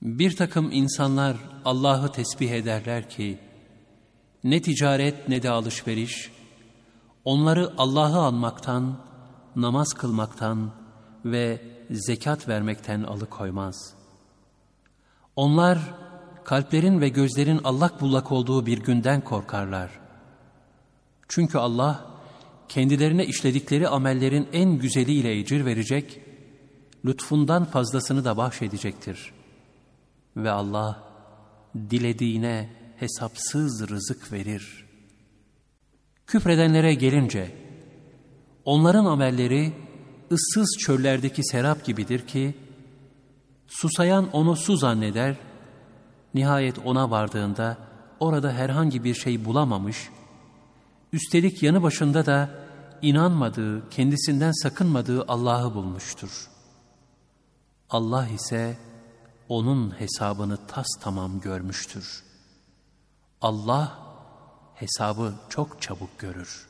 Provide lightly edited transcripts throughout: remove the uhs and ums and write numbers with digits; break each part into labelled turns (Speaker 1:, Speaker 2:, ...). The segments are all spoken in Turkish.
Speaker 1: Bir takım insanlar Allah'ı tesbih ederler ki, ne ticaret ne de alışveriş, onları Allah'ı anmaktan, namaz kılmaktan ve zekat vermekten alıkoymaz. Onlar, kalplerin ve gözlerin allak bullak olduğu bir günden korkarlar. Çünkü Allah, kendilerine işledikleri amellerin en güzeliyle ecir verecek, lütfundan fazlasını da bahşedecektir. Ve Allah, dilediğine hesapsız rızık verir. Küfredenlere gelince, onların amelleri ıssız çöllerdeki serap gibidir ki, susayan onu su zanneder, nihayet ona vardığında orada herhangi bir şey bulamamış, üstelik yanı başında da inanmadığı, kendisinden sakınmadığı Allah'ı bulmuştur. Allah ise onun hesabını tastamam görmüştür. Allah hesabı çok çabuk görür.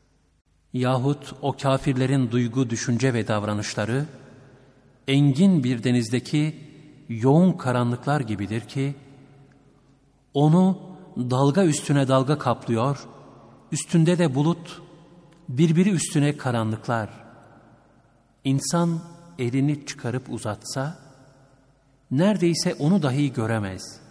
Speaker 1: Yahut o kafirlerin duygu, düşünce ve davranışları engin bir denizdeki yoğun karanlıklar gibidir ki onu dalga üstüne dalga kaplıyor, üstünde de bulut, birbiri üstüne karanlıklar. İnsan elini çıkarıp uzatsa neredeyse onu dahi göremez.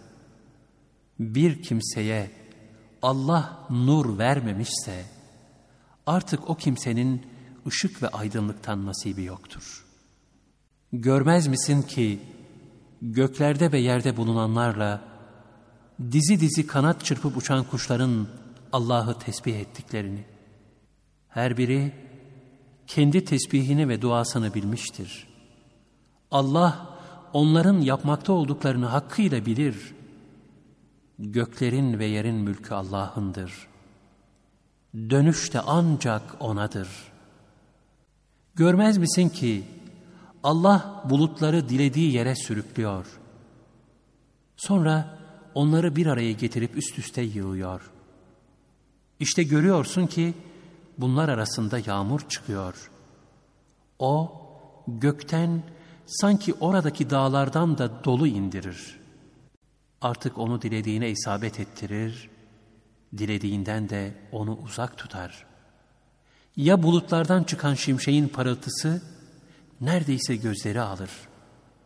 Speaker 1: Bir kimseye Allah nur vermemişse artık o kimsenin ışık ve aydınlıktan nasibi yoktur. Görmez misin ki göklerde ve yerde bulunanlarla dizi dizi kanat çırpıp uçan kuşların Allah'ı tesbih ettiklerini? Her biri kendi tesbihini ve duasını bilmiştir. Allah onların yapmakta olduklarını hakkıyla bilir. Göklerin ve yerin mülkü Allah'ındır. Dönüş de ancak O'nadır. Görmez misin ki Allah bulutları dilediği yere sürüklüyor. Sonra onları bir araya getirip üst üste yığıyor. İşte görüyorsun ki bunlar arasında yağmur çıkıyor. O gökten sanki oradaki dağlardan da dolu indirir. Artık onu dilediğine isabet ettirir, dilediğinden de onu uzak tutar. Ya bulutlardan çıkan şimşeğin parıltısı neredeyse gözleri alır.